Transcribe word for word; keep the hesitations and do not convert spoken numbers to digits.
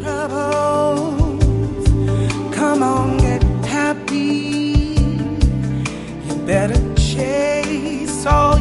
troubles. Come on, get happy. You better chase all